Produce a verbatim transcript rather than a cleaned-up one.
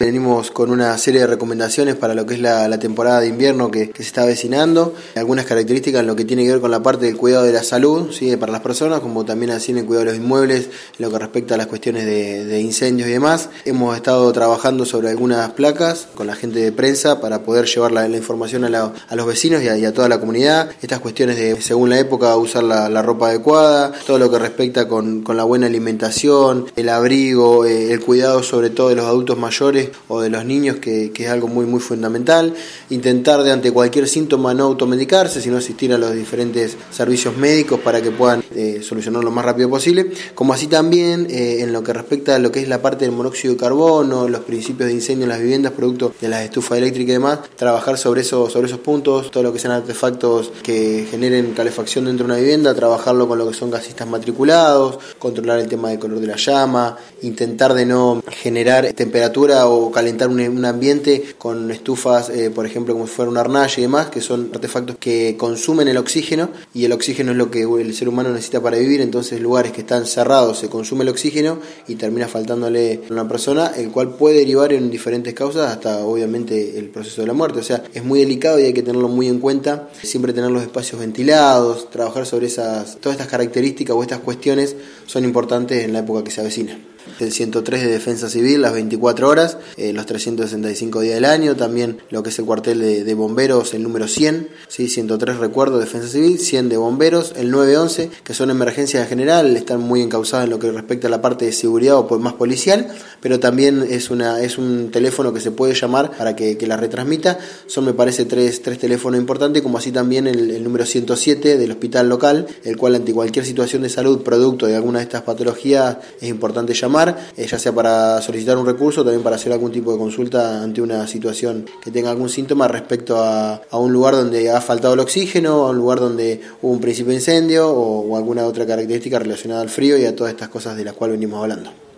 Venimos con una serie de recomendaciones para lo que es la, la temporada de invierno que, que se está avecinando. Algunas características en lo que tiene que ver con la parte del cuidado de la salud, ¿sí?, para las personas, como también así en el cuidado de los inmuebles, en lo que respecta a las cuestiones de, de incendios y demás. Hemos estado trabajando sobre algunas placas con la gente de prensa para poder llevar la, la información a, la, a los vecinos y a, y a toda la comunidad. Estas cuestiones de, según la época, usar la, la ropa adecuada, todo lo que respecta con, con la buena alimentación, el abrigo, eh, el cuidado sobre todo de los adultos mayores o de los niños, que, que es algo muy muy fundamental. Intentar de ante cualquier síntoma no automedicarse, sino asistir a los diferentes servicios médicos para que puedan eh, solucionar lo más rápido posible, como así también eh, en lo que respecta a lo que es la parte del monóxido de carbono, los principios de incendio en las viviendas producto de las estufas eléctricas y demás, trabajar sobre eso, sobre esos puntos, todo lo que sean artefactos que generen calefacción dentro de una vivienda, trabajarlo con lo que son gasistas matriculados, controlar el tema del color de la llama, intentar de no generar temperatura o calentar un, un ambiente con estufas, eh, por ejemplo, como si fuera una hornalla y demás, que son artefactos que consumen el oxígeno, y el oxígeno es lo que el ser humano necesita para vivir. Entonces, lugares que están cerrados se consume el oxígeno y termina faltándole a una persona, el cual puede derivar en diferentes causas hasta obviamente el proceso de la muerte. O sea, es muy delicado y hay que tenerlo muy en cuenta, siempre tener los espacios ventilados, trabajar sobre esas, todas estas características o estas cuestiones son importantes en la época que se avecina. El ciento tres de Defensa Civil, las veinticuatro horas, eh, los trescientos sesenta y cinco días del año, también lo que es el cuartel de, de bomberos, el número cien, ¿sí? ciento tres recuerdo, Defensa Civil, cien de bomberos, el nueve once, que son emergencias en general, están muy encausadas en lo que respecta a la parte de seguridad o más policial, pero también es una es un teléfono que se puede llamar para que, que la retransmita. Son, me parece, tres, tres teléfonos importantes, como así también el, el número ciento siete del hospital local, el cual ante cualquier situación de salud producto de alguna de estas patologías es importante llamar, eh, ya sea para solicitar un recurso, también para hacer algún tipo de consulta ante una situación que tenga algún síntoma respecto a, a un lugar donde ha faltado el oxígeno, a un lugar donde hubo un principio de incendio o, o alguna otra característica relacionada al frío y a todas estas cosas de las cuales venimos hablando.